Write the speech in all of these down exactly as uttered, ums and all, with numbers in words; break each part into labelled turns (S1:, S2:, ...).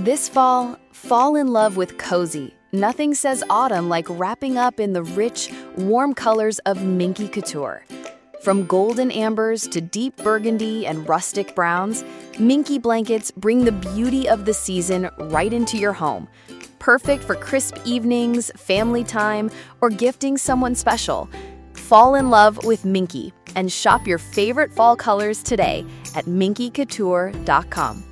S1: This fall, fall in love with cozy. Nothing says autumn like wrapping up in the rich, warm colors of Minky Couture. From golden ambers to deep burgundy and rustic browns, Minky blankets bring the beauty of the season right into your home. Perfect for crisp evenings, family time, or gifting someone special. Fall in love with Minky and shop your favorite fall colors today at minky couture dot com.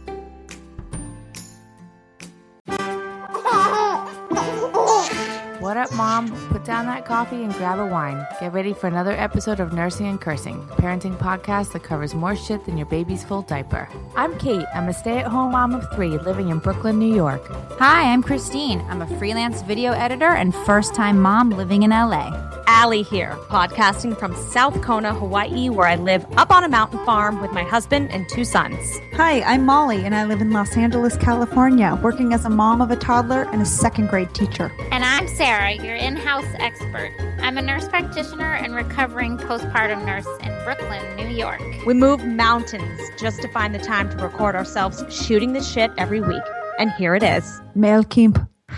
S2: What up, Mom? Put down that coffee and grab a wine. Get ready for another episode of Nursing and Cursing, a parenting podcast that covers more shit than your baby's full diaper. I'm Kate. I'm a stay-at-home mom of three living in Brooklyn, New York.
S3: Hi, I'm Christine. I'm a freelance video editor and first-time mom living in L A.
S4: Allie here, podcasting from South Kona, Hawaii, where I live up on a mountain farm with my husband and two sons.
S5: Hi, I'm Molly, and I live in Los Angeles, California, working as a mom of a toddler and a second-grade teacher.
S6: And I'm Sarah, your in-house expert. I'm a nurse practitioner and recovering postpartum nurse in Brooklyn, New York.
S4: We move mountains just to find the time to record ourselves shooting the shit every week. And here it is.
S5: Mel Kimp.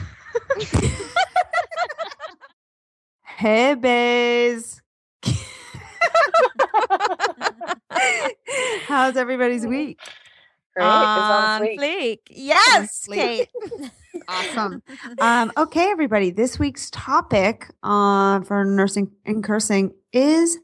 S5: Hey, bays. How's everybody's week?
S4: Great. On fleek. Yes,
S5: on fleek.
S4: Kate.
S5: Awesome. Um, okay, everybody. This week's topic uh, for Nursing and Cursing is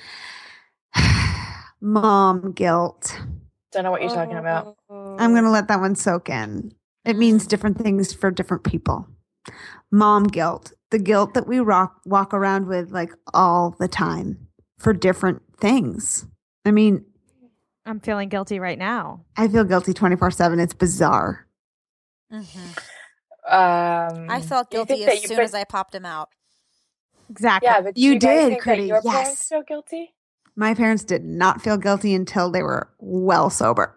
S5: mom guilt.
S7: Don't know what you're talking about.
S5: I'm going to let that one soak in. It means different things for different people. Mom guilt. The guilt that we rock, walk around with like all the time for different things. I mean,
S4: I'm feeling guilty right now.
S5: I feel guilty twenty-four seven. It's bizarre.
S3: Mm-hmm.
S7: Um,
S3: I felt guilty as soon put... as I popped him out.
S4: Exactly.
S7: Yeah, but
S5: you,
S7: you guys
S5: did,
S7: think
S5: Critty.
S7: that your
S5: yes.
S7: parents feel guilty?
S5: My parents did not feel guilty until they were well sober.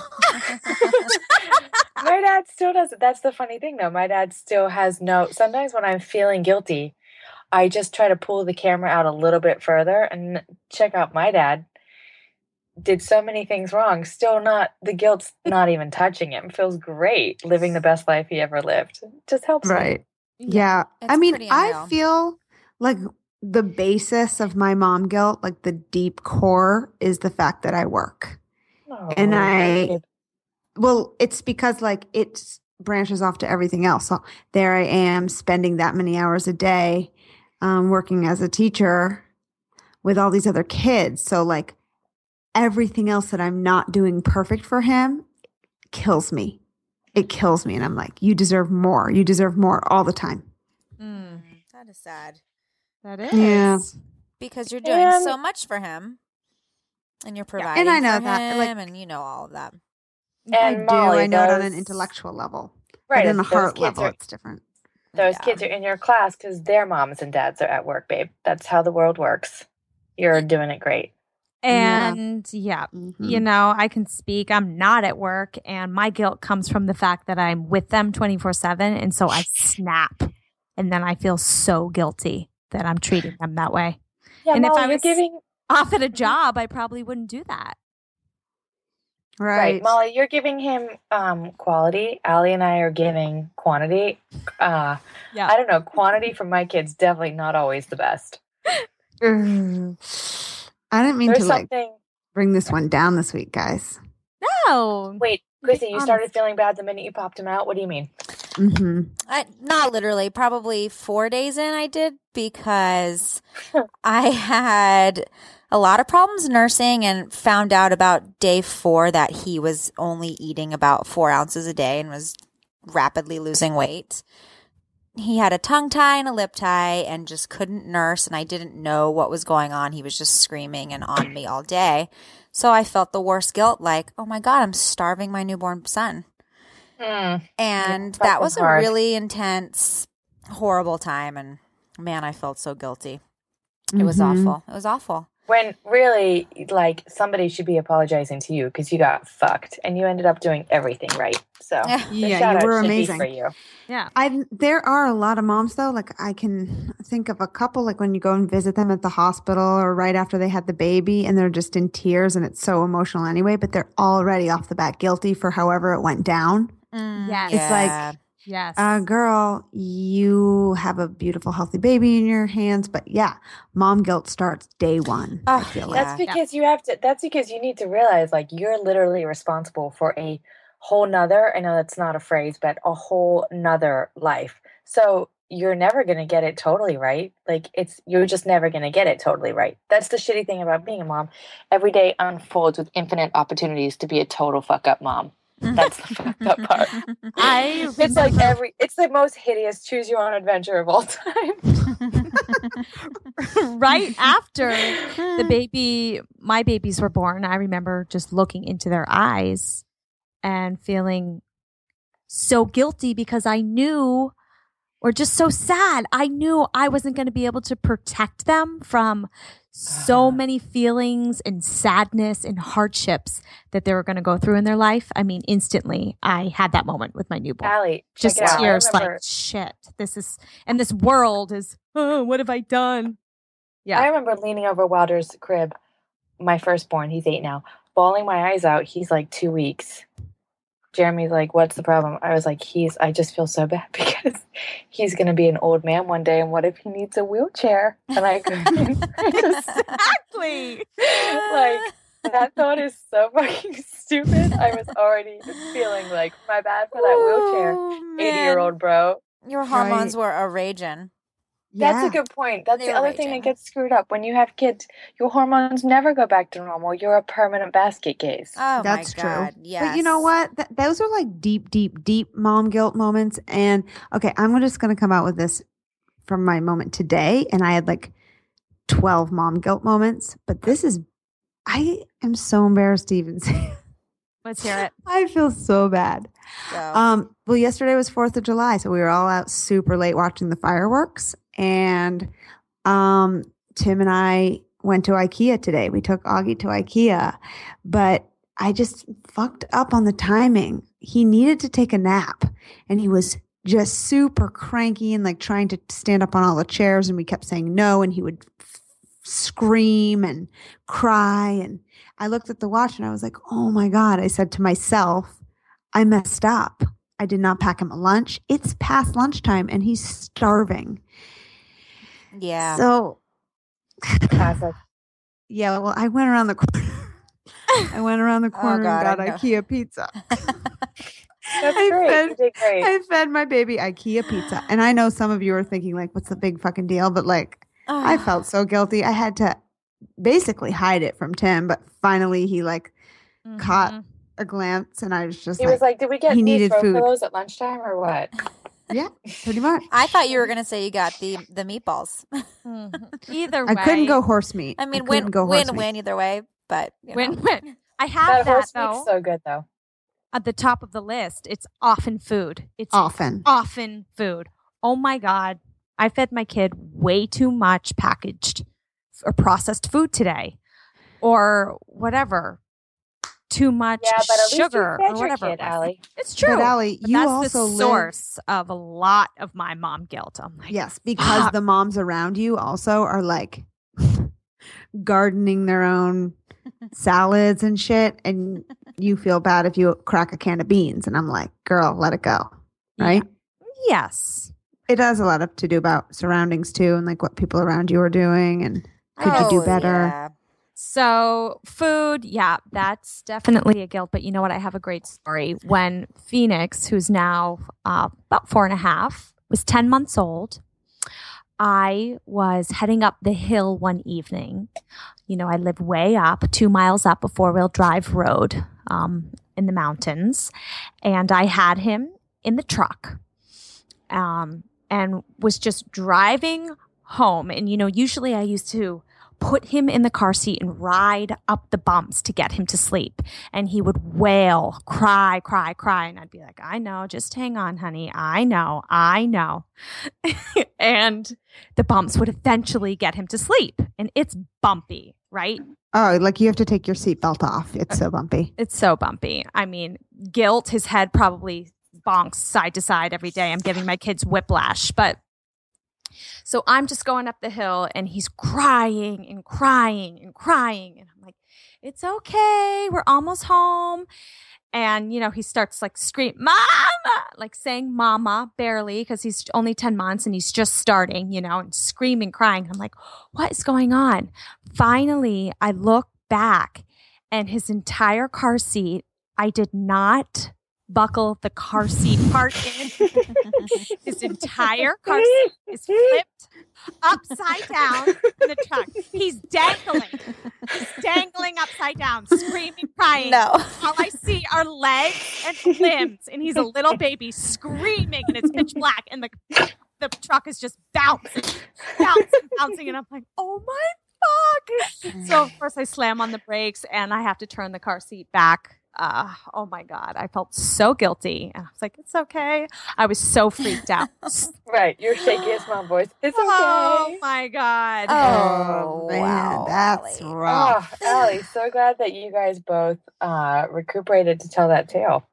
S7: My dad still does it. That's the funny thing, though. My dad still has no. Sometimes when I'm feeling guilty, I just try to pull the camera out a little bit further and check out my dad. Did so many things wrong. Still not, the guilt's not even touching him. Feels great living the best life he ever lived. Just helps
S5: right.
S7: me.
S5: Yeah.
S3: It's
S5: I mean,
S3: pretty
S5: I
S3: unreal.
S5: feel like the basis of my mom guilt, like the deep core, is the fact that I work.
S7: Oh,
S5: and I,
S7: babe.
S5: well, it's because like it branches off to everything else. So there I am spending that many hours a day um, working as a teacher with all these other kids. So like everything else that I'm not doing perfect for him kills me. It kills me. And I'm like, you deserve more. You deserve more all the time.
S3: Mm, that is sad.
S4: That is.
S5: Yeah.
S3: Because you're doing
S7: And-
S3: so much for him. And you're providing
S5: and I know
S3: for
S5: that,
S3: him,
S5: like-
S3: and you know all of that.
S7: And
S5: I do.
S7: Molly,
S5: I know it on
S7: those-
S5: an intellectual level.
S7: Right.
S5: But in a
S7: those
S5: heart
S7: kids
S5: level,
S7: are-
S5: it's different.
S7: Those
S3: Yeah.
S7: kids are in your class because their moms and dads are at work, babe. That's how the world works. You're doing it great.
S4: And yeah,
S5: Mhm.
S4: you know, I can speak. I'm not at work, and my guilt comes from the fact that I'm with them twenty-four seven. And so I snap, and then I feel so guilty that I'm treating them that way.
S7: Yeah,
S4: And if
S7: Molly,
S4: I
S7: you're
S4: was-
S7: giving
S4: Off at a job, I probably wouldn't do that.
S5: Right.
S7: right, Molly, you're giving him um, quality. Allie and I are giving quantity. Uh,
S4: Yeah.
S7: I don't know. Quantity for my kids definitely not always the best.
S5: Ugh. I didn't mean
S7: There's
S5: to like
S7: something.
S5: bring this one down this week, guys.
S4: No.
S7: Wait, Chrissy, you
S4: honest.
S7: started feeling bad the minute you popped him out. What do you mean?
S5: Mm-hmm.
S3: I, not literally, probably four days in I did because I had a lot of problems nursing and found out about day four that he was only eating about four ounces a day and was rapidly losing weight. He had a tongue tie and a lip tie and just couldn't nurse, and I didn't know what was going on. He was just screaming and on me all day. So I felt the worst guilt, like, oh my God, I'm starving my newborn son.
S7: Mm.
S3: And
S7: Yeah,
S3: that was a
S7: hard.
S3: really intense, horrible time. And man, I felt so guilty. It was
S5: Mhm.
S3: awful. It was awful.
S7: When really, like, somebody should be apologizing to you because you got fucked and you ended up doing everything right. So,
S3: Yeah.
S7: the
S5: Yeah,
S7: shout
S5: you
S7: out
S5: were
S7: should be
S5: amazing.
S7: for you.
S4: Yeah.
S5: I there are a lot of moms though. Like I can think of a couple. Like when you go and visit them at the hospital or right after they had the baby, and they're just in tears, and it's so emotional anyway. But they're already off the bat guilty for however it went down.
S3: Mm,
S4: Yes.
S5: It's like,
S3: yeah.
S4: Yes.
S5: uh, girl, you have a beautiful, healthy baby in your hands. But yeah, mom guilt starts day one. I
S3: Oh,
S5: feel
S3: yeah.
S5: like.
S7: That's because you have to, that's because you need to realize like you're literally responsible for a whole nother, I know that's not a phrase, but a whole nother life. So you're never going to get it totally right. Like it's, you're just never going to get it totally right. That's the shitty thing about being a mom. Every day unfolds with infinite opportunities to be a total fuck up mom. That's the fucked up part.
S4: I
S7: It's like
S4: remember-
S7: every, it's the most hideous choose your own adventure of all time.
S4: right after the baby, my babies were born, I remember just looking into their eyes and feeling so guilty because I knew, or just so sad, I knew I wasn't going to be able to protect them from so many feelings and sadness and hardships that they were going to go through in their life. I mean, instantly, I had that moment with my newborn.
S7: Allie,
S4: Just
S7: check it out. I
S4: tears
S7: remember-
S4: like, shit, this is, and this world is, oh, what have I done? Yeah.
S7: I remember leaning over Wilder's crib, my firstborn, he's eight now, bawling my eyes out. He's like two weeks. Jeremy's like, what's the problem? I was like, he's, I just feel so bad because he's going to be an old man one day. And what if he needs a wheelchair? And I couldn't. I just-
S4: Exactly.
S7: like, that thought is so fucking stupid. I was already feeling like, my bad for that wheelchair.
S3: Oh,
S7: eighty-year-old bro.
S3: Your hormones
S5: Right.
S3: were a raging.
S7: That's
S5: Yeah.
S7: a good point. That's
S3: They
S7: the
S3: were
S7: other thing
S3: raging.
S7: that gets screwed up. When you have kids, your hormones never go back to normal. You're a permanent basket case.
S3: Oh
S5: That's
S3: my
S5: true.
S3: God. Yes.
S5: But you know what? Th- those are like deep, deep, deep mom guilt moments. And okay, I'm just going to come out with this from my moment today. And I had like twelve mom guilt moments. But this is, I am so embarrassed to even say.
S4: Let's hear it.
S5: I feel so bad.
S3: Go.
S5: Um, well, yesterday was fourth of July, so we were all out super late watching the fireworks. And um, Tim and I went to IKEA today. We took Augie to IKEA, but I just fucked up on the timing. He needed to take a nap, and he was just super cranky and like trying to stand up on all the chairs, and we kept saying no, and he would f- scream and cry. And I looked at the watch, and I was like, oh my God. I said to myself, I messed up. I did not pack him a lunch. It's past lunchtime, and he's starving.
S3: yeah.
S5: So,
S7: Classic.
S5: yeah, well, I went around the corner. I went around the corner
S3: God, I
S5: and got
S3: know.
S5: IKEA pizza.
S7: That's
S5: I
S7: great.
S5: fed-
S7: You did great.
S5: I fed my baby IKEA pizza. And I know some of you are thinking, like, what's the big fucking deal? But, like, I felt so guilty. I had to basically hide it from Tim. But finally, he, like, caught
S4: Mhm.
S5: a glance. And I was just
S7: he
S5: like,
S7: was like, did we get
S5: he
S7: these
S5: needed
S7: throw
S5: food.
S7: pillows at lunchtime or what?
S5: yeah, pretty much.
S3: I thought you were going to say you got the the meatballs.
S4: Mhm. Either way.
S5: I couldn't go horse meat.
S3: I mean,
S5: I
S3: win,
S5: couldn't go horse
S3: win,
S5: meat.
S3: win either way. But, you know.
S4: Win, win. I have
S7: That
S4: that,
S7: horse
S4: though
S7: meat's so good though.
S4: at the top of the list. It's often food. It's
S5: Often.
S4: often food. Oh my God. I fed my kid way too much packaged or processed food today or whatever. Too much
S7: Yeah, but at least
S4: sugar
S7: you fed
S4: or
S7: your
S4: whatever.
S7: kid,
S4: it was.
S7: Allie.
S4: It's true.
S5: But Allie,
S4: But
S5: you
S4: that's
S5: also
S4: the
S5: live-
S4: source of a lot of my mom guilt. I'm like,
S5: Yes, because
S4: fuck.
S5: the moms around you also are like gardening their own salads and shit. And you feel bad if you crack a can of beans. And I'm like, girl, let it go. Right?
S4: Yes.
S5: It has a lot of to do about surroundings too, and like what people around you are doing. And could you do
S3: Oh,
S5: better?
S3: yeah.
S4: So food, yeah, that's definitely a guilt. But you know what? I have a great story. When Phoenix, who's now uh, about four and a half, was ten months old, I was heading up the hill one evening. You know, I live way up, two miles up a four-wheel drive road um, in the mountains. And I had him in the truck um, and was just driving home. And, you know, usually I used to put him in the car seat and ride up the bumps to get him to sleep. And he would wail, cry, cry, cry. And I'd be like, I know, just hang on, honey. I know, I know. And the bumps would eventually get him to sleep. And it's bumpy, right?
S5: Oh, like you have to take your seatbelt off. It's so bumpy.
S4: It's so bumpy. I mean, guilt, his head probably bonks side to side every day. I'm giving my kids whiplash. But so I'm just going up the hill and he's crying and crying and crying. And I'm like, it's okay. We're almost home. And, you know, he starts like scream, mama, like saying mama barely because he's only ten months and he's just starting, you know, and screaming, crying. I'm like, what is going on? Finally, I look back and his entire car seat, I did not buckle the car seat part in. His entire car seat is flipped upside down in the truck. He's dangling. He's dangling upside down, screaming, crying.
S3: No.
S4: All I see are legs and limbs, and he's a little baby screaming, and it's pitch black, and the the truck is just bouncing, bouncing, bouncing, and I'm like, oh my fuck. So of course I slam on the brakes, and I have to turn the car seat back. Uh, oh my God. I felt so guilty. And I was like, it's okay. I was so freaked out.
S7: Right. Your shakiest mom voice. It's okay.
S4: Oh my God.
S3: Oh,
S5: man,
S3: wow.
S5: that's
S3: Allie.
S5: rough.
S7: Oh, Allie, so glad that you guys both uh, recuperated to tell that tale.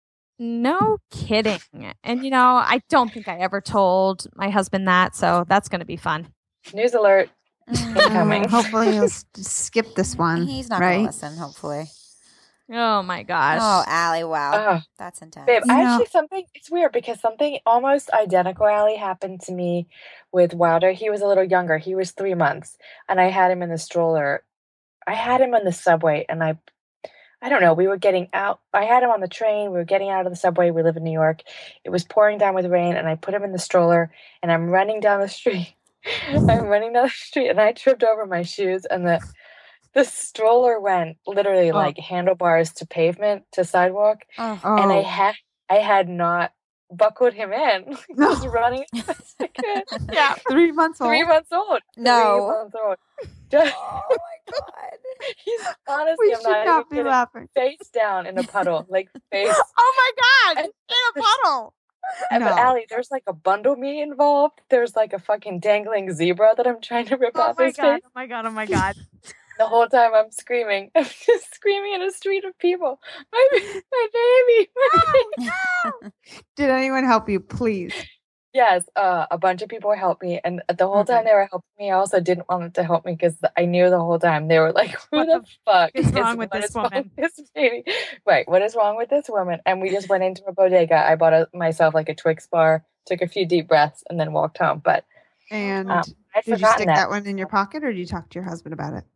S4: No kidding. And, you know, I don't think I ever told my husband that. So that's going to be fun.
S7: News alert. Incoming.
S5: Uh, hopefully he'll s- skip this one.
S3: He's not
S5: right?
S3: going to listen, hopefully.
S4: Oh my gosh.
S3: Oh, Allie, wow.
S7: Oh,
S3: That's intense.
S7: babe,
S5: You
S7: I
S5: know-
S7: actually something, it's weird because something almost identical, Allie, happened to me with Wilder. He was a little younger. He was three months and I had him in the stroller. I had him on the subway and I, I don't know, we were getting out. I had him on the train. We were getting out of the subway. We live in New York. It was pouring down with rain and I put him in the stroller and I'm running down the street. I'm running down the street and I tripped over my shoes and the the stroller went literally
S5: Oh.
S7: like handlebars to pavement to sidewalk.
S3: Oh.
S5: Oh,
S7: And I had I had not buckled him in.
S5: No.
S7: Just running as fast as I could.
S4: Yeah.
S5: three months old.
S7: Three months old.
S3: No.
S7: Three months old. Just,
S3: Oh, my God.
S7: he's honestly,
S5: We
S7: I'm
S5: should
S7: not,
S5: not
S7: even
S5: be
S7: kidding.
S5: laughing.
S7: Face down in a puddle, like face.
S4: Oh my God.
S7: And-
S4: In a puddle.
S7: And
S5: No.
S7: But Allie, there's like a bundle me involved. There's like a fucking dangling zebra that I'm trying to rip
S4: Oh
S7: off
S4: my
S7: his
S4: God.
S7: face.
S4: Oh my God. Oh my God.
S7: The whole time I'm screaming. I'm just screaming in a street of people. My, my baby. My baby.
S5: Did anyone help you? Please.
S7: Yes, uh, a bunch of people helped me, and the whole
S5: Okay.
S7: time they were helping me, I also didn't want them to help me because I knew the whole time they were like, "Who
S4: What
S7: the,
S4: the
S7: fuck
S4: is wrong with
S7: what
S4: this
S7: is wrong
S4: woman?"
S7: with this baby?" Right, what is wrong with this woman? And we just went into a bodega. I bought a, myself like a Twix bar, took a few deep breaths, and then walked home. But
S5: And
S7: um, I'd
S5: did you
S7: forgotten
S5: stick
S7: that.
S5: that one in your pocket or did you talk to your husband about it?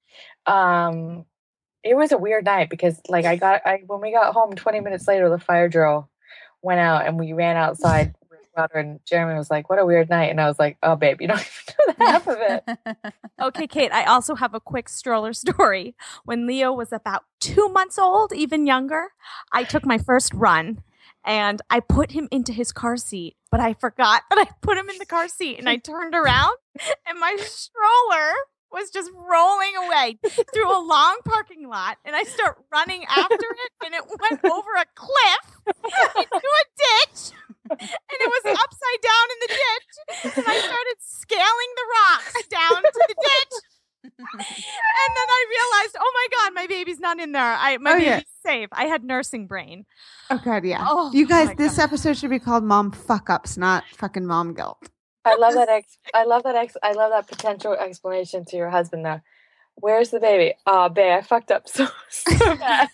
S7: Um, it was a weird night because, like, I got I when we got home twenty minutes later, the fire drill went out, and we ran outside. And Jeremy was like, "What a weird night," and I was like, "Oh, babe, you don't even know the half of it."
S4: Okay, Kate, I also have a quick stroller story. When Leo was about two months old, even younger, I took my first run and I put him into his car seat, but I forgot that I put him in the car seat and I turned around and my stroller was just rolling away through a long parking lot and I start running after it and it went over a cliff into a ditch and it was upside down in the ditch and I started scaling the rocks down to the ditch and then I realized, oh my God, my baby's not in there. I my
S5: Oh,
S4: baby's
S5: yeah.
S4: safe. I had nursing brain.
S5: Oh God, yeah.
S4: Oh,
S5: you guys,
S4: my
S5: this
S4: God.
S5: episode should be called "Mom Fuck Ups," not fucking mom guilt.
S7: I love that ex. I love that ex. I love that potential explanation to your husband. Now, where's the baby? Oh, babe, I fucked up so so bad.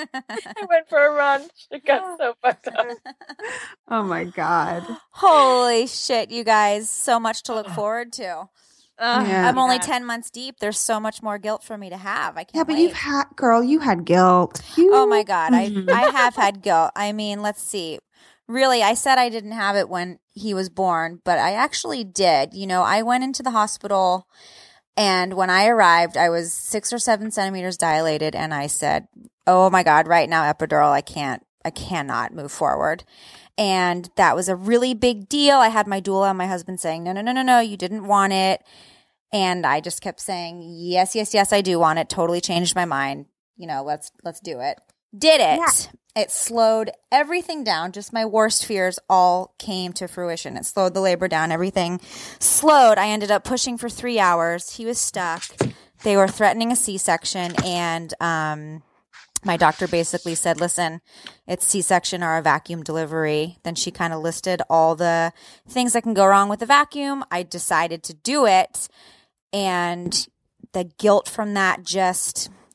S7: I went for a run. It got so fucked up.
S5: Oh my God.
S3: Holy shit, you guys. So much to look forward to.
S4: Ugh,
S5: Yeah.
S3: I'm only
S4: yeah.
S3: ten months deep. There's so much more guilt for me to have. I can't
S5: Yeah, but
S3: wait.
S5: you've had, girl, you had guilt. You-
S3: Oh my God. I,
S5: Mhm.
S3: I have had guilt. I mean, let's see. Really, I said I didn't have it when he was born, but I actually did. You know, I went into the hospital and when I arrived, I was six or seven centimeters dilated. And I said, oh my God, right now, epidural, I can't, I cannot move forward. And that was a really big deal. I had my doula and my husband saying, no, no, no, no, no, you didn't want it. And I just kept saying, yes, yes, yes, I do want it. Totally changed my mind. You know, let's, let's do it. Did it.
S4: Yeah.
S3: It slowed everything down. Just my worst fears all came to fruition. It slowed the labor down. Everything slowed. I ended up pushing for three hours. He was stuck. They were threatening a C-section. And um, my doctor basically said, listen, it's C-section or a vacuum delivery. Then she kind of listed all the things that can go wrong with the vacuum. I decided to do it. And the guilt from that just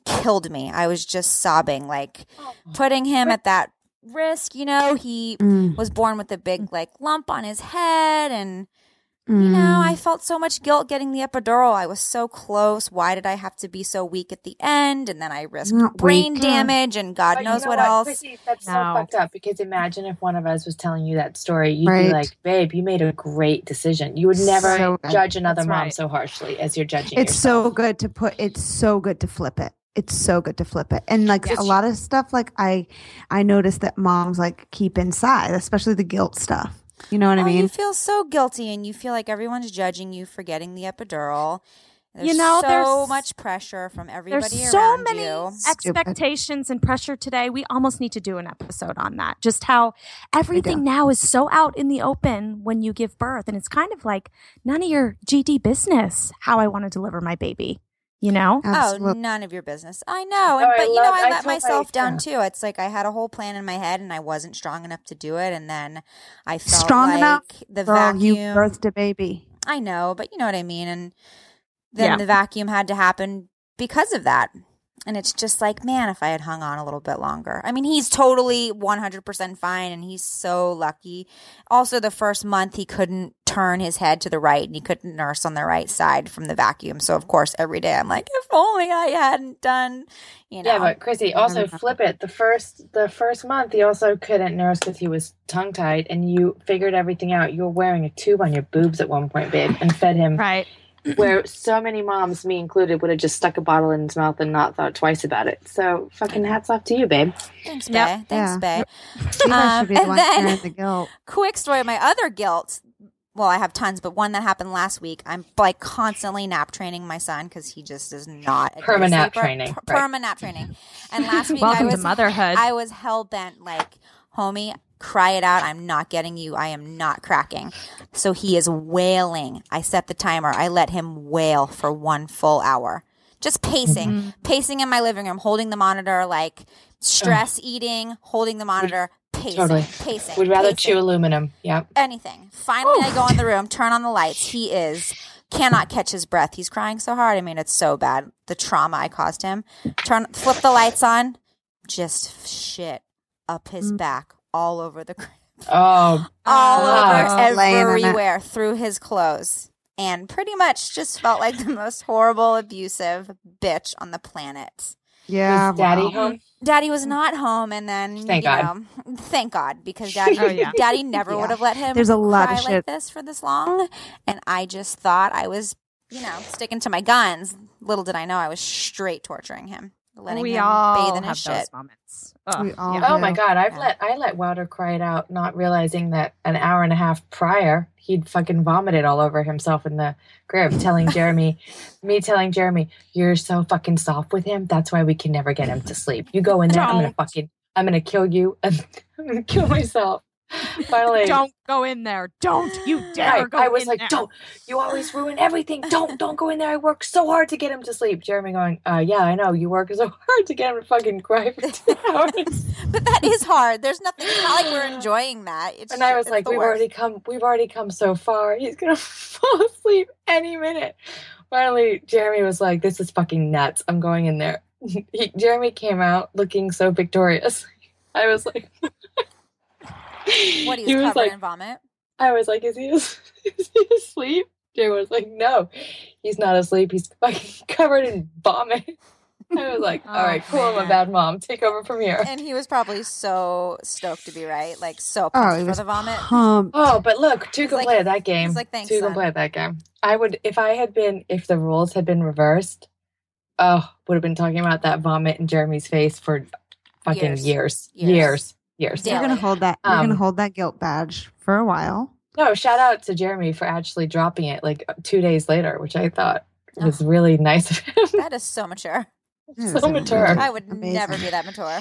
S3: killed me. I was just sobbing, like putting him at that risk. You know, he
S5: Mm.
S3: was born with a big like lump on his head, and
S5: Mm.
S3: you know, I felt so much guilt getting the epidural. I was so close. Why did I have to be so weak at the end? And then I risked
S5: Not
S3: brain
S5: weak.
S3: damage and God
S7: But you
S3: knows
S7: know
S3: what, else.
S7: Chrissy, that's
S4: No.
S7: so fucked up because imagine if one of us was telling you that story, you'd
S5: Right.
S7: be like, babe, you made a great decision. You would never
S5: So good.
S7: judge another
S4: That's
S7: mom
S4: right.
S7: so harshly as you're judging
S5: It's
S7: yourself.
S5: so good to put. It's so good to flip it. It's so good to flip it. And like
S7: Yes.
S5: a lot of stuff, like I, I noticed that moms like keep inside, especially the guilt stuff. You know what I
S3: Oh,
S5: mean?
S3: you feel so guilty, and you feel like everyone's judging you for getting the epidural. There's
S4: You know,
S3: so
S4: there's-
S3: much pressure from everybody
S4: There's so
S3: around
S4: many
S3: you.
S4: expectations and pressure today. We almost need to do an episode on that. Just how everything now is so out in the open when you give birth. And it's kind of like none of your G D business how I want to deliver my baby, you know?
S3: Oh,
S5: Absolutely.
S3: none of your business. I know. And,
S7: Oh, I
S3: but, you know,
S7: love-
S3: I
S7: I
S3: let
S7: told my-
S3: myself down
S7: yeah.
S3: too. It's like I had a whole plan in my head and I wasn't strong enough to do it. And then I felt
S5: Strong
S3: like
S5: enough?
S3: the
S5: Girl,
S3: vacuum.
S5: you birthed a baby.
S3: I know, but you know what I mean. And then
S4: Yeah.
S3: the vacuum had to happen because of that. And it's just like, man, if I had hung on a little bit longer. I mean, he's totally one hundred percent fine and he's so lucky. Also, the first month he couldn't turn his head to the right and he couldn't nurse on the right side from the vacuum. So, of course, every day I'm like, if only I hadn't done, you know.
S7: Yeah, but Chrissy, also flip it. The first the first month, he also couldn't nurse because he was tongue tied, and you figured everything out. You were wearing a tube on your boobs at one point, babe, and fed him.
S4: Right.
S7: Where so many moms, me included, would have just stuck a bottle in his mouth and not thought twice about it. So fucking hats off to you, babe.
S3: Thanks,
S4: Yep.
S3: Bae. Thanks,
S5: Yeah.
S3: Bae.
S5: Sheila
S3: Um,
S5: should be the
S3: and
S5: one
S3: then-
S5: carrying the guilt.
S3: Quick story of my other guilt. Well, I have tons, but one that happened last week. I'm like constantly nap training my son because he just is not a day
S7: Perma nap
S3: sleeper.
S7: training,
S3: Per-
S7: right.
S3: Perma nap training. And last week I
S4: Welcome
S3: was
S4: to motherhood.
S3: I was hell bent like, homie, cry it out. I'm not getting you. I am not cracking. So he is wailing. I set the timer. I let him wail for one full hour. Just pacing,
S4: Mm-hmm.
S3: pacing in my living room, holding the monitor, like stress eating, holding the monitor, pacing,
S7: Totally.
S3: pacing.
S7: Would rather
S3: pacing
S7: chew aluminum. Yep.
S3: anything. Finally, I go in the room, turn on the lights. He is cannot catch his breath. He's crying so hard. I mean, it's so bad. The trauma I caused him. Turn, flip the lights on. Just shit up his back, all over the,
S7: Oh,
S3: all
S7: fuck.
S3: over
S5: Laying on it.
S3: everywhere, through his clothes, and pretty much just felt like the most horrible, abusive bitch on the planet.
S5: Yeah.
S7: Is Daddy
S5: wow.
S7: home?
S3: Daddy was not home, and then
S7: Thank
S3: you
S7: God.
S3: know, thank God, because Daddy,
S4: Oh, yeah.
S3: Daddy never
S5: Yeah.
S3: would have let him
S5: There's a lot
S3: cry
S5: of
S3: like
S5: shit.
S3: this for this long. And I just thought I was, you know, sticking to my guns. Little did I know I was straight torturing him, letting
S4: we
S3: him
S4: all
S3: bathe in
S4: have
S3: his
S4: those
S3: shit.
S4: moments. Ugh,
S5: We all
S4: yeah.
S7: Oh my
S5: do.
S7: God, I've
S3: Yeah.
S7: let I let Wilder cry it out, not realizing that an hour and a half prior he'd fucking vomited all over himself in the crib, telling Jeremy, me telling Jeremy, you're so fucking soft with him. That's why we can never get him to sleep. You go in there, I'm gonna
S4: Don't.
S7: fucking, I'm gonna kill you, and I'm gonna kill myself. Finally,
S4: Don't go in there. Don't you dare
S7: Right.
S4: go
S7: I was
S4: in
S7: like,
S4: there.
S7: don't, you always ruin everything. Don't, don't go in there. I work so hard to get him to sleep. Jeremy going, uh, yeah, I know. You work so hard to get him to fucking cry for two hours.
S3: But that is hard. There's nothing. It's not like we're enjoying that. It's
S7: And I was
S3: it's
S7: like,
S3: the
S7: we've
S3: worst.
S7: already come, we've already come so far. He's going to fall asleep any minute. Finally, Jeremy was like, this is fucking nuts. I'm going in there. He, Jeremy came out looking so victorious. I was like,
S3: What, he was,
S7: he was
S3: covered
S7: like,
S3: in vomit?
S7: I was like, is he, is he asleep? Jeremy was like, no, he's not asleep. He's fucking covered in vomit. I was like, all
S4: Oh,
S7: right, cool. I'm a
S3: man.
S7: bad mom. Take over from here.
S3: And he was probably so stoked to be right, like so
S5: Oh,
S3: pumped
S5: he
S3: for
S5: was
S3: the vomit.
S5: pumped.
S7: Oh, but look, two can
S3: like-
S7: play at that game.
S3: he's like, "Thanks,
S7: two
S3: son."
S7: can play at that game. I would, if I had been, if the rules had been reversed, oh, would have been talking about that vomit in Jeremy's face for fucking
S3: Years.
S7: years,
S3: Years.
S7: years, years.
S5: You're gonna
S3: Daily.
S5: hold that. You're
S7: Um,
S5: gonna hold that guilt badge for a while.
S7: No, shout out to Jeremy for actually dropping it like two days later, which I thought was really nice of him.
S3: That is so mature.
S5: Yeah,
S7: so mature.
S3: I would
S5: Amazing.
S3: never be that mature.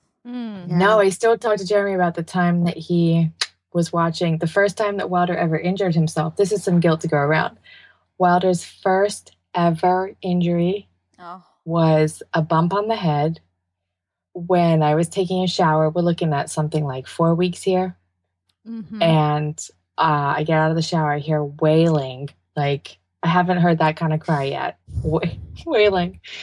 S4: Mm.
S5: Yeah.
S7: No, I still talk to Jeremy about the time that he was watching the first time that Wilder ever injured himself. This is some guilt to go around. Wilder's first ever injury
S3: Oh,
S7: was a bump on the head when I was taking a shower. We're looking at something like four weeks here.
S4: Mhm.
S7: And uh, I get out of the shower, I hear wailing. Like, I haven't heard that kind of cry yet. Wa- wailing.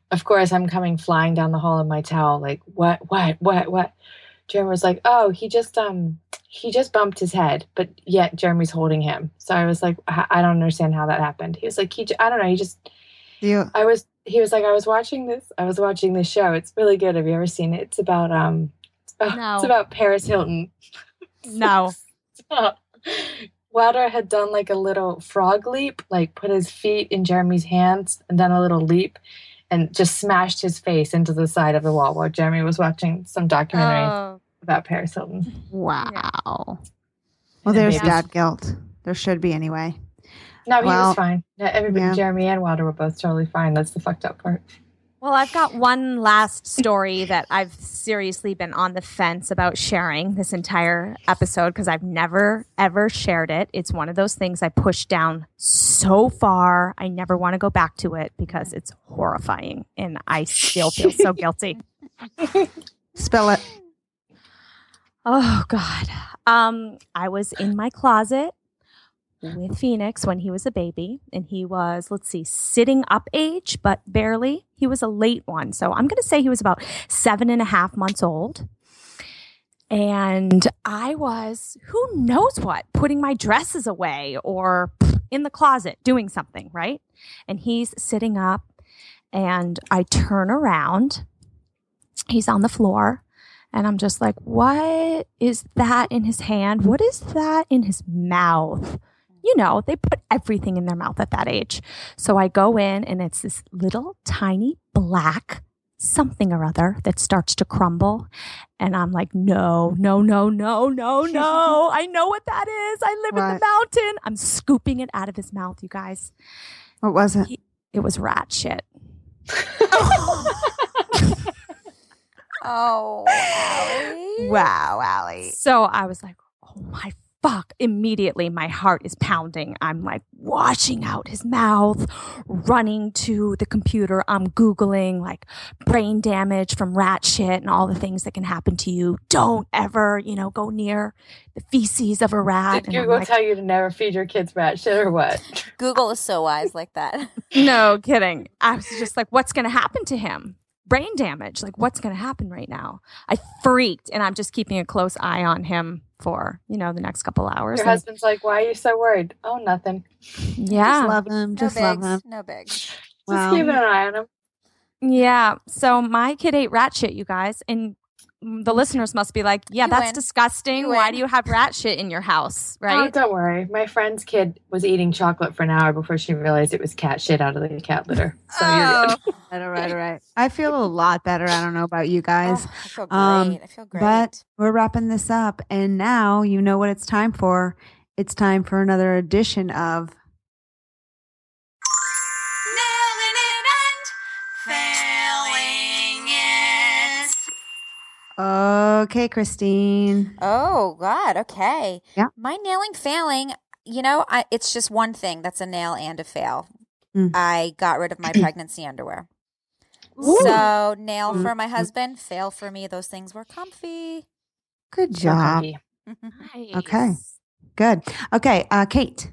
S7: of course, I'm coming flying down the hall in my towel, like, what, what, what, what? Jeremy was like, oh, he just, um, he just bumped his head, but yet Jeremy's holding him. So I was like, I, I don't understand how that happened. He was like, he, j- I don't know. He just,
S5: You,
S7: I was, he was like, I was watching this, I was watching this show. It's really good. Have you ever seen it? It's about, um, it's about,
S4: No.
S7: it's about Paris Hilton.
S4: No.
S7: So, Wilder had done like a little frog leap, like put his feet in Jeremy's hands and done a little leap and just smashed his face into the side of the wall while Jeremy was watching some documentary
S4: Oh.
S7: about Paris Hilton.
S5: wow.
S4: Yeah.
S5: Well,
S7: And
S5: there's
S7: babies.
S5: dad guilt. There should be anyway.
S7: No, he
S5: Well,
S7: was fine. Yeah, Everybody,
S5: yeah.
S7: Jeremy and Wilder were both totally fine. That's the fucked up part.
S4: Well, I've got one last story that I've seriously been on the fence about sharing this entire episode because I've never, ever shared it. It's one of those things I pushed down so far. I never want to go back to it because it's horrifying and I still feel so guilty.
S5: Spell it.
S4: Oh, God. Um, I was in my closet with Phoenix when he was a baby, and he was, let's see, sitting up age, but barely. He was a late one. So I'm going to say he was about seven and a half months old. And I was, who knows what, putting my dresses away or in the closet doing something, right? And he's sitting up, and I turn around. He's on the floor. And I'm just like, what is that in his hand? What is that in his mouth? You know, they put everything in their mouth at that age. So I go in and it's this little tiny black something or other that starts to crumble. And I'm like, no, no, no, no, no, no. I know what that is. I live in
S5: Right.
S4: the mountain. I'm scooping it out of his mouth, you guys.
S5: What was it?
S4: He- It was rat shit.
S3: Oh, Allie.
S5: Wow, Allie.
S4: So I was like, oh my fuck. Immediately, my heart is pounding. I'm like washing out his mouth, running to the computer. I'm Googling like brain damage from rat shit and all the things that can happen to you. Don't ever, you know, go near the feces of a rat.
S7: Did
S4: And I'm
S7: Google
S4: like,
S7: tell you to never feed your kids rat shit or what?
S3: Google is so wise like that.
S4: no kidding. I was just like, what's going to happen to him? Brain damage. Like, what's going to happen right now? I freaked, and I'm just keeping a close eye on him for, you know, the next couple hours.
S7: Your
S4: And-
S7: husband's like, why are you so worried? Oh, nothing.
S4: yeah.
S5: Just love him.
S3: No
S5: Just love
S3: bigs.
S5: him.
S3: No bigs.
S7: Just
S5: Wow.
S7: keeping an eye on him.
S4: Yeah. So my kid ate rat shit, you guys. And the listeners must be like, yeah,
S3: You
S4: that's
S3: win.
S4: disgusting.
S3: You
S4: Why
S3: win.
S4: do you have rat shit in your house?
S7: Oh,
S4: Right.
S7: don't worry. My friend's kid was eating chocolate for an hour before she realized it was cat shit out of the cat litter. So you're good.
S5: All right, all right. I feel a lot better. I don't know about you guys,
S3: Oh, I feel great.
S5: Um,
S3: I feel great.
S5: but we're wrapping this up. And now you know what it's time for. It's time for another edition of Okay, Christine.
S3: Oh God. Okay.
S5: Yeah.
S3: My nailing failing. You know, I, it's just one thing that's a nail and a fail.
S5: Mm.
S3: I got rid of my pregnancy underwear.
S5: Ooh.
S3: So nail
S5: Mm.
S3: for my husband, fail for me. Those things were comfy.
S5: Good
S7: So
S5: job.
S7: comfy.
S4: Nice.
S5: Okay. Good. Okay, uh, Kate.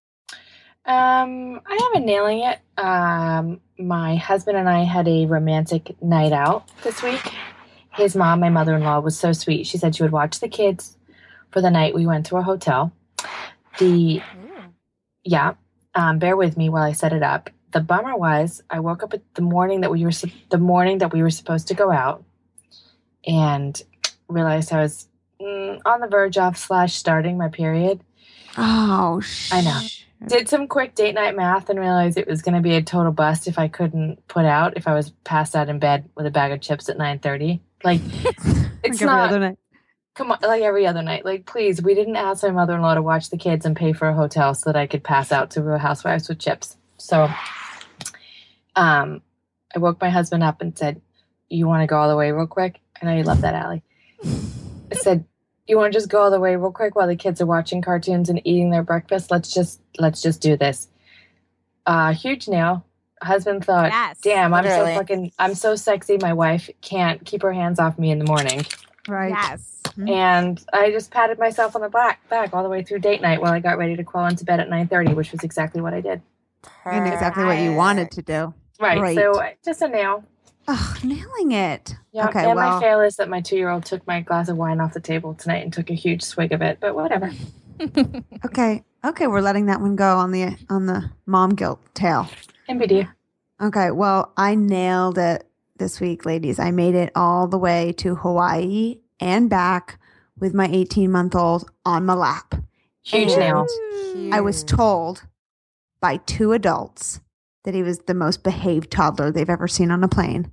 S7: Um, I haven't nailing it. Um, my husband and I had a romantic night out this week. His mom, my mother-in-law, was so sweet. She said she would watch the kids for the night. We went to a hotel. The
S3: Ooh.
S7: yeah, um, bear with me while I set it up. The bummer was I woke up at the morning that we were sup- the morning that we were supposed to go out, and realized I was mm, on the verge of slash starting my period.
S5: Oh, sh-
S7: I know. Did some quick date night math and realized it was going to be a total bust if I couldn't put out, if I was passed out in bed with a bag of chips at nine thirty. Like, it's
S5: Like every
S7: not,
S5: other night.
S7: come on, like every other night. Like, please, we didn't ask my mother-in-law to watch the kids and pay for a hotel so that I could pass out to Real Housewives with chips. So, um, I woke my husband up and said, you want to go all the way real quick? I know you love that, Allie. I said, you want to just go all the way real quick while the kids are watching cartoons and eating their breakfast? Let's just let's just do this. Uh, huge nail. Husband thought,
S4: Yes.
S7: damn, I'm
S3: Literally.
S7: so fucking, I'm so sexy. My wife can't keep her hands off me in the morning.
S5: Right.
S4: Yes.
S7: And I just patted myself on the back, back all the way through date night while I got ready to crawl into bed at nine thirty, which was exactly what I did.
S5: And exactly what you wanted to do.
S7: Right.
S5: Great.
S7: So just a nail.
S5: Oh, nailing it.
S7: Yeah.
S5: Okay,
S7: and
S5: well,
S7: my fail is that my two-year-old took my glass of wine off the table tonight and took a huge swig of it. But whatever.
S5: okay. Okay, we're letting that one go on the on the mom guilt tail.
S7: M B D.
S5: Okay, well, I nailed it this week, ladies. I made it all the way to Hawaii and back with my eighteen-month-old on my lap.
S7: Huge
S5: And
S7: nail.
S5: I was told by two adults that he was the most behaved toddler they've ever seen on a plane.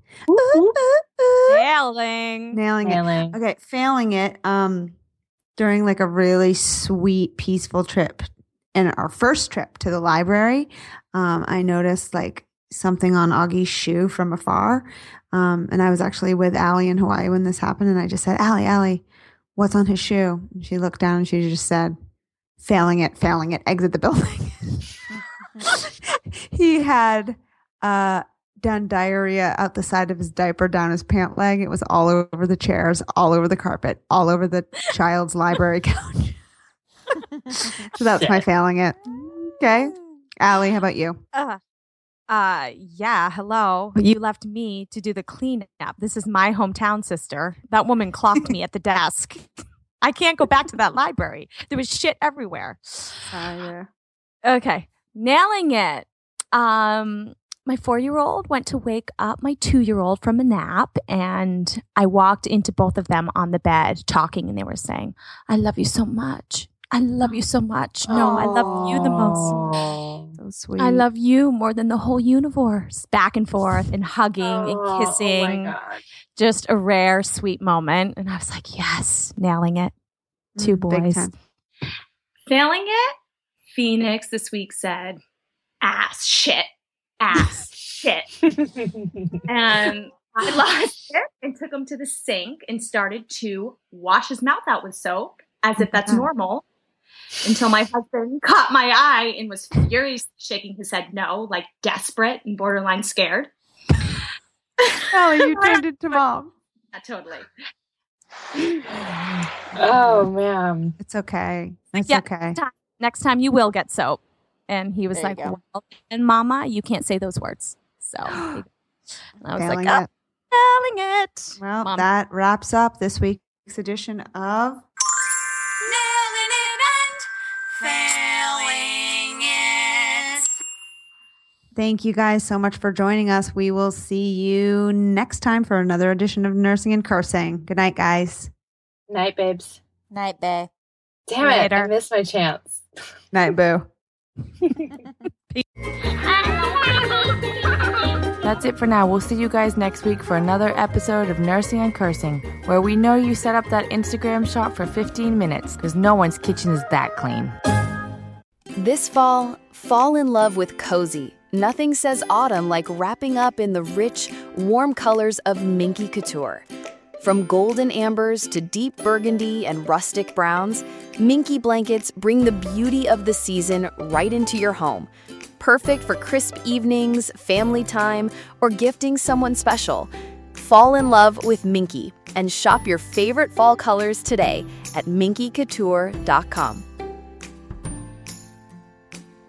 S4: Nailing.
S5: Nailing it.
S7: Nailing.
S5: Okay, failing it. Um, during like a really sweet, peaceful trip, and our first trip to the library, um, I noticed like something on Augie's shoe from afar. Um, and I was actually with Allie in Hawaii when this happened, and I just said, "Allie, Allie, what's on his shoe?" And she looked down and she just said, "Failing it, failing it, exit the building." He had uh, done diarrhea out the side of his diaper down his pant leg. It was all over the chairs, all over the carpet, all over the child's library couch. So that's my failing it. Okay. Allie, how about you?
S4: Uh, uh, yeah, hello. You left me to do the cleanup. This is my hometown, sister. That woman clocked me at the desk. I can't go back to that library. There was shit everywhere.
S5: Uh,
S4: Okay. Nailing it. Um, my four-year-old went to wake up my two-year-old from a nap, and I walked into both of them on the bed talking, and they were saying, "I love you so much. I love you so much. No, I love you the most.
S7: Oh.
S5: so sweet.
S4: I love you more than the whole universe." Back and forth and hugging
S7: Oh,
S4: and kissing.
S7: Oh my God.
S4: Just a rare, sweet moment. And I was like, yes, nailing it. Two
S5: Mm, big
S4: boys.
S5: time.
S8: Failing it, Phoenix this week said, ass shit, ass shit. And I lost it and took him to the sink and started to wash his mouth out with soap as if that's normal, until my husband caught my eye and was furiously shaking his head no, like desperate and borderline scared.
S5: Allie, you turned into mom.
S8: Yeah, totally.
S7: Oh man.
S5: It's okay. It's
S4: Yeah.
S5: okay.
S4: Next time you will get soap. And he was
S3: There you
S4: like,
S3: go.
S4: well, and mama, you can't say those words. So and I was
S5: Failing
S4: like,
S5: it.
S4: oh, failing it.
S5: Well,
S4: Mom.
S5: that wraps up this week's edition of Thank you guys so much for joining us. We will see you next time for another edition of Nursing and Cursing. Good night, guys.
S7: Night, babes.
S3: Night, bae.
S7: Damn it. I
S4: Later.
S7: missed my chance.
S5: Night, boo.
S2: That's it for now. We'll see you guys next week for another episode of Nursing and Cursing, where we know you set up that Instagram shot for fifteen minutes, because no one's kitchen is that clean.
S1: This fall, fall in love with Cozy. Nothing says autumn like wrapping up in the rich, warm colors of Minky Couture. From golden ambers to deep burgundy and rustic browns, Minky blankets bring the beauty of the season right into your home. Perfect for crisp evenings, family time, or gifting someone special. Fall in love with Minky and shop your favorite fall colors today at minky couture dot com.